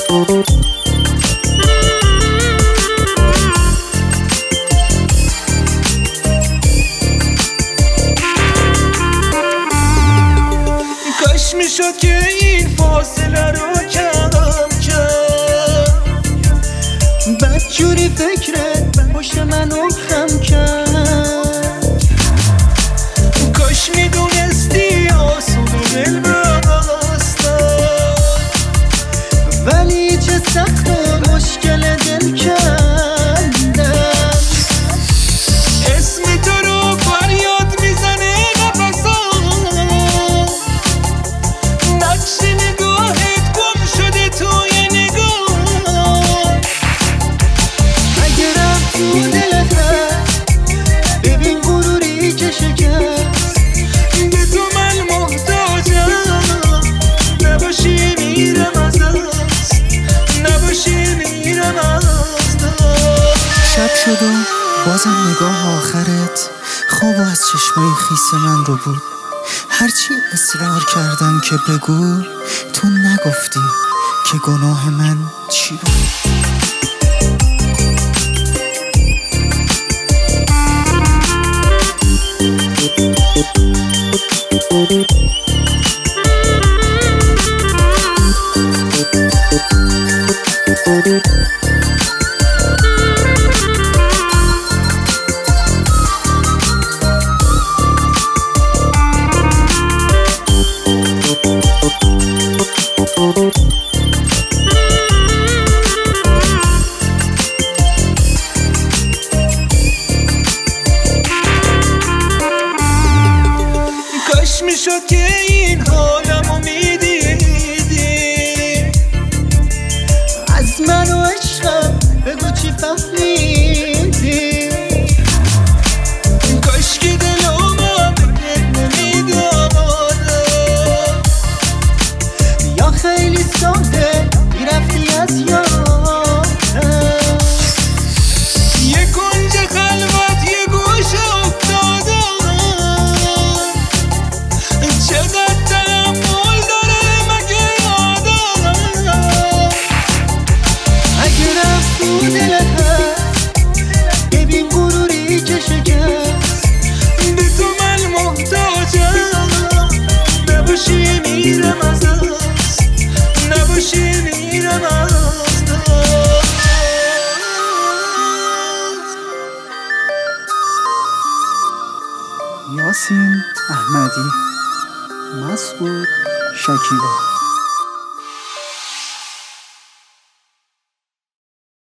کاش میشد که این فاصله رو کم کرد، بدجوری فکرت پشت منو خم کرد. کاش میدونستی آسونه دل بستن، ولی چه سخت و مشکل دل کردن. اسم تو رو فریاد میزنه نفسم، نقش نگاهت گم شده توی نگاه. اگه رفت تو دلت ببین غروری که شکست، به تو من محتاجم، نباشی میرم از دست، نباشی میرم از دست. شب شد و بازم نگاه آخرت خواب از چشمای خیس من رو بود. هرچی اصرار کردم که بگو تو نگفتی که گناه من چی بود. کاش میشد که این حالمو میدیدی، از من و عشقم بگو چی فهمیدی. کاش که دلومو بهت نمیدادم، یا خیلی ساده میرفتی از یادم. یه کنج خلوت یه گوشه افتادم، چقدر تحمل داره مگه آدم. اگه رفت تو دلت ببین غروری که شکست، به تو من محتاجم، نباشی میرم از دست، نباشی میرم از دست. یاسین احمدی، مسعود شکیبا.